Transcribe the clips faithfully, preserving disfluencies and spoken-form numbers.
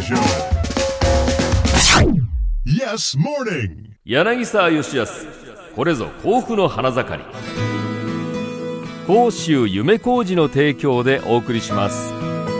Show. Yes Morning. 柳沢義康、これぞ甲府の花盛り。甲州夢小路の提供でお送りします。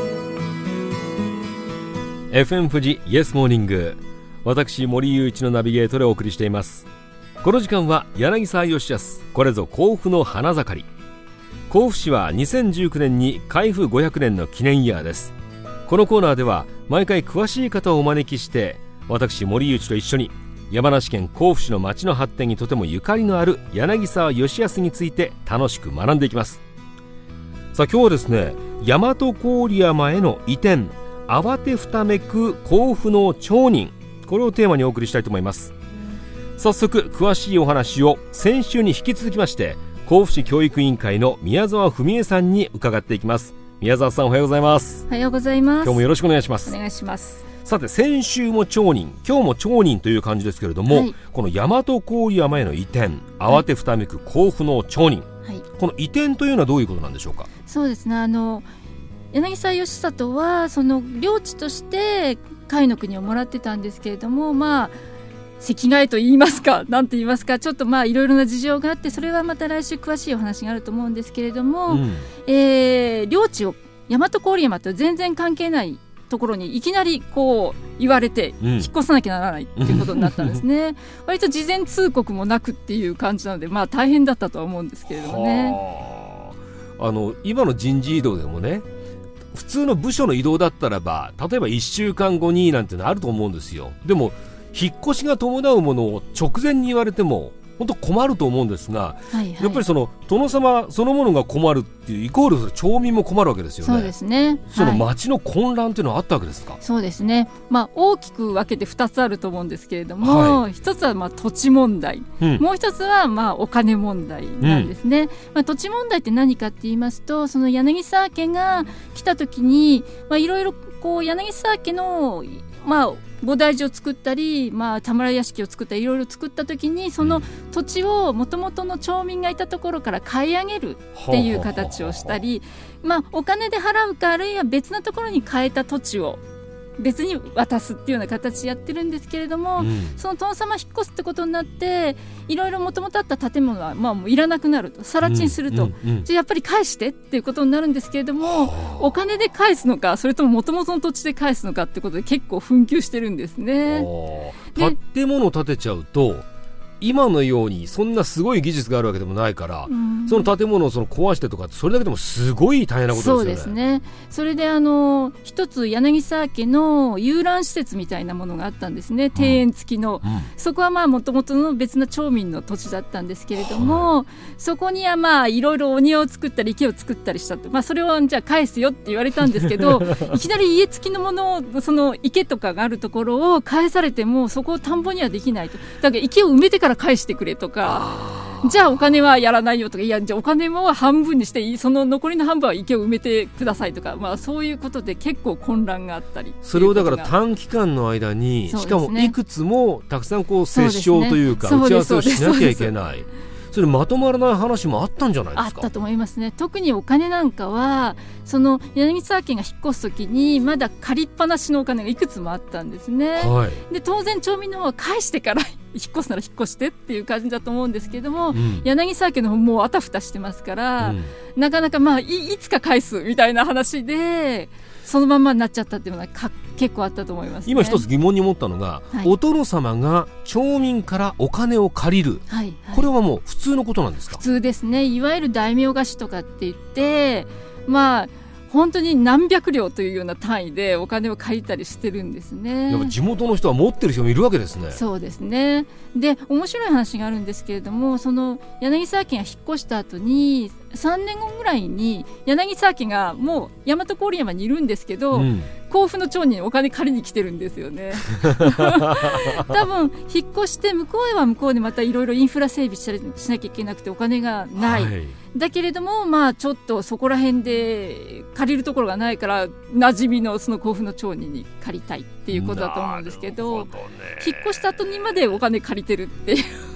エフエム 富士イエスモーニング、私森雄一のナビゲートでお送りしています。この時間は柳沢義康、これぞ甲府の花盛り。甲府市はにせんじゅうきゅうねんに開府ごひゃくねんの記念イヤーです。このコーナーでは毎回詳しい方をお招きして、私森雄一と一緒に山梨県甲府市の町の発展にとてもゆかりのある柳沢義康について楽しく学んでいきます。さあ今日はですね、大和郡山への移転、慌てふためく甲府の町人、これをテーマにお送りしたいと思います。早速詳しいお話を先週に引き続きまして甲府市教育委員会の宮沢文江さんに伺っていきます。宮沢さん、おはようございます。 おはようございます。 今日もよろしくお願いします。 お願いします。 さて先週も町人、今日も町人という感じですけれども、はい、この大和郡山への移転、慌てふためく甲府の町人、はい、この移転というのはどういうことなんでしょうか。 そうですね、あの柳沢義里はその領地として甲斐の国をもらってたんですけれども、まあ席替えと言いますか、なんて言いますか、ちょっとまあいろいろな事情があって、それはまた来週詳しいお話があると思うんですけれども、うん、えー、領地を大和郡山と全然関係ないところにいきなりこう言われて引っ越さなきゃならないっていうことになったんですね、うん、割と事前通告もなくっていう感じなので、まあ大変だったとは思うんですけれどもね。 あの今の人事異動でもね、普通の部署の異動だったらば例えばいっしゅうかんごになんてのあると思うんですよ。でも引っ越しが伴うものを直前に言われても本当困ると思うんですが、はいはい、やっぱりその殿様そのものが困るっていうイコール町民も困るわけですよね。 そうですね、 その町の混乱というのはあったわけですか。 はい、そうですね、まあ、大きく分けてふたつあると思うんですけれども、はい、ひとつはまあ土地問題、うん、もうひとつはまあお金問題なんですね、うん、まあ、土地問題って何かって言いますと、その柳沢家が来た時にいろいろ柳沢家のまあ菩提寺を作ったり、まあ、田村屋敷を作ったりいろいろ作った時に、その土地をもともとの町民がいたところから買い上げるっていう形をしたり、まあ、お金で払うか、あるいは別のところに変えた土地を別に渡すっていうような形やってるんですけれども、うん、その殿様引っ越すってことになっていろいろもともとあった建物はまあもういらなくなると、更地にすると、うんうんうん、じゃあやっぱり返してっていうことになるんですけれども、お金で返すのかそれとももともとの土地で返すのかってことで結構紛糾してるんですね。 建物を建てちゃうと今のようにそんなすごい技術があるわけでもないから、うん、その建物をその壊してとかそれだけでもすごい大変なことですよね。 そうですね。それであの一つ柳沢家の遊覧施設みたいなものがあったんですね、庭園付きの、うんうん、そこはまあもともとの別な町民の土地だったんですけれども、はい、そこにはまあいろいろお庭を作ったり池を作ったりしたと、まあ、それをじゃあ返すよって言われたんですけどいきなり家付きのものをその池とかがあるところを返されてもそこを田んぼにはできないと、だから池を埋めてから返してくれとか、じゃあお金はやらないよとか、いやじゃあお金も半分にしていい、その残りの半分は池を埋めてくださいとか、まあ、そういうことで結構混乱があったり、 それをだから短期間の間に、しかもいくつもたくさんこう折衝というか打ち合わせをしなきゃいけない、それまとまらない話もあったんじゃないですか。 あったと思いますね。特にお金なんかはその柳沢家が引っ越すときにまだ借りっぱなしのお金がいくつもあったんですね、はい、で当然町民の方は返してから引っ越すなら引っ越してっていう感じだと思うんですけども、うん、柳沢家の方もうあたふたしてますから、うん、なかなかまあ い, いつか返すみたいな話でそのままになっちゃったっていうのはか結構あったと思いますね。 今一つ疑問に思ったのが、はい、お殿様が町民からお金を借りる、はいはい、これはもう普通のことなんですか。 普通ですね。いわゆる大名貸しとかって言ってまあ本当に何百両というような単位でお金を借りたりしてるんですね。 やっぱ地元の人は持ってる人もいるわけですね。 そうですね。で面白い話があるんですけれども、その柳沢家が引っ越した後にさんねんごぐらいに柳沢家がもう大和郡山にいるんですけど、うん、甲府の町にお金借りに来てるんですよね多分引っ越して向こうへは向こうでまたいろいろインフラ整備したりしなきゃいけなくてお金がない、はい、だけれどもまあちょっとそこら辺で借りるところがないから馴染みのその甲府の町人に借りたいっていうことだと思うんですけど、引っ越した後にまでお金借りてるっていう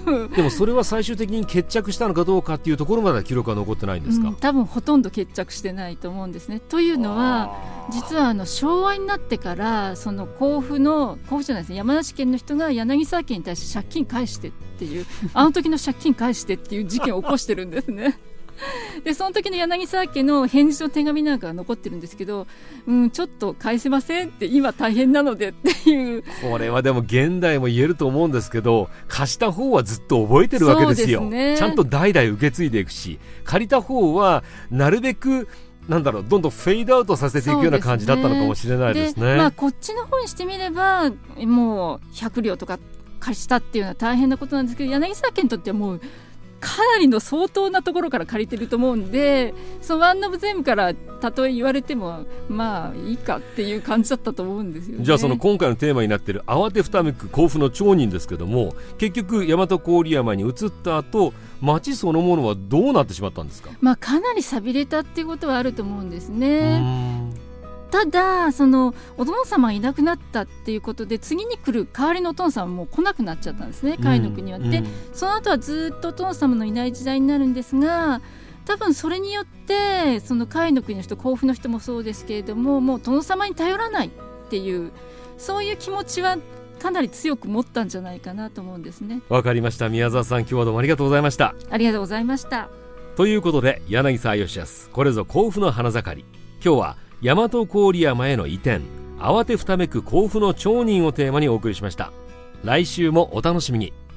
でもそれは最終的に決着したのかどうかっていうところまで記録は残ってないんですか？ うん、多分ほとんど決着してないと思うんですね。というのは実はあの昭和になってからその甲府の甲府じゃないですね、山梨県の人が柳沢家に対して借金返してっていうあの時の借金返してっていう事件を起こしてるんですね。でその時の柳沢家の返事の手紙なんかが残ってるんですけど、うん、ちょっと返せませんって今大変なのでっていう。 これはでも現代も言えると思うんですけど、貸した方はずっと覚えてるわけですよ。 そうですね、 ちゃんと代々受け継いでいくし、借りた方はなるべくなんだろう、どんどんフェードアウトさせていくような感じだったのかもしれないですね。 で、まあ、こっちの方にしてみればもうひゃくりょうとか貸したっていうのは大変なことなんですけど、柳沢家にとってはもうかなりの相当なところから借りてると思うんで、そのワンオブゼムからたとえ言われてもまあいいかっていう感じだったと思うんですよね。 じゃあその今回のテーマになっている慌てふためく甲府の町人ですけども、結局大和郡山に移った後、町そのものはどうなってしまったんですか？ まあ、かなり寂れたっていうことはあると思うんですね。ただそのお殿様がいなくなったっていうことで、次に来る代わりのお殿様も来なくなっちゃったんですね、甲斐の国は。で、その後はずっとお殿様のいない時代になるんですが、多分それによってその甲斐の国の人、甲府の人もそうですけれども、もう殿様に頼らないっていうそういう気持ちはかなり強く持ったんじゃないかなと思うんですね。 わかりました。宮沢さん、今日はどうもありがとうございました。 ありがとうございました。 ということで、柳沢義康、これぞ甲府の花盛り。今日は大和郡山への移転、慌てふためく甲府の町人をテーマにお送りしました。来週もお楽しみに。